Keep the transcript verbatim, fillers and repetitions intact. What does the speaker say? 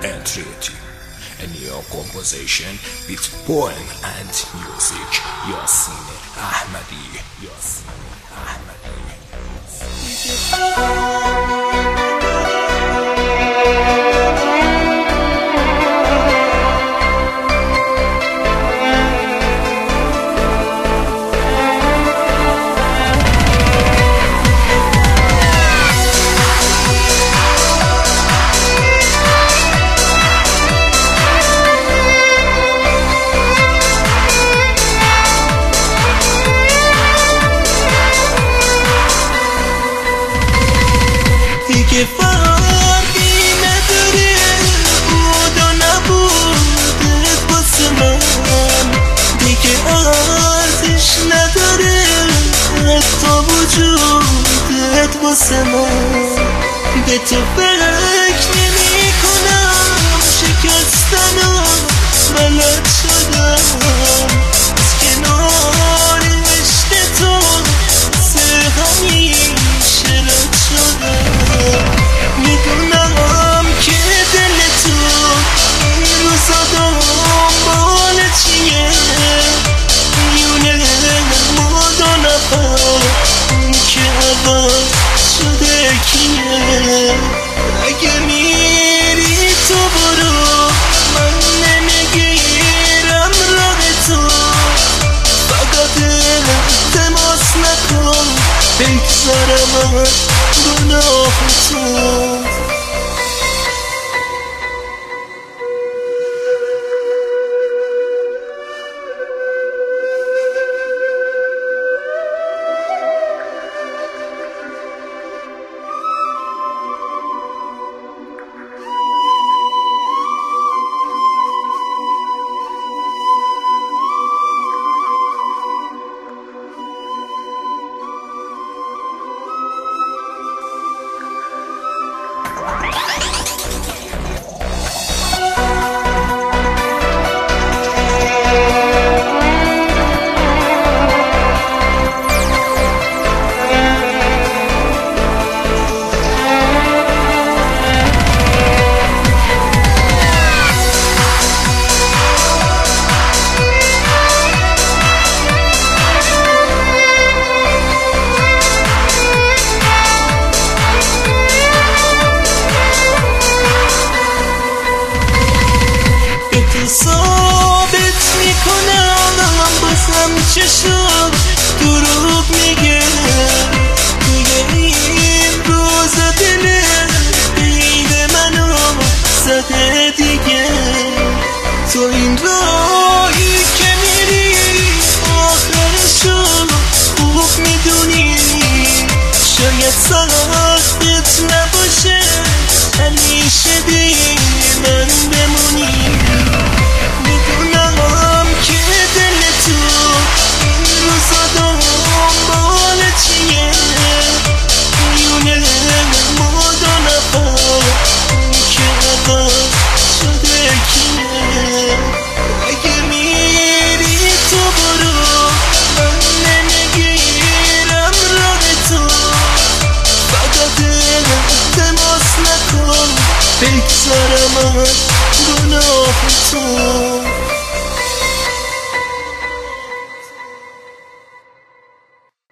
Entreaty, a new composition with poem and music. Yasin Ahmadi. Yasin Ahmadi. دیگه فرقی نداره بود و نبودت واسه من، دیگه ارزش نداره حتی وجودت واسه من. به تو فکر نمی کنم، شکستن و بلد شدم از کنار عشق تو سه همیشه رد شدم. میدونم که دل تو این روزا دنبال چیه، میونه مود و نفر که عوض شده کیه. اگه میری تو برو، من نمیگیرم راه تو، فقط تماس نکن بگذارم گناه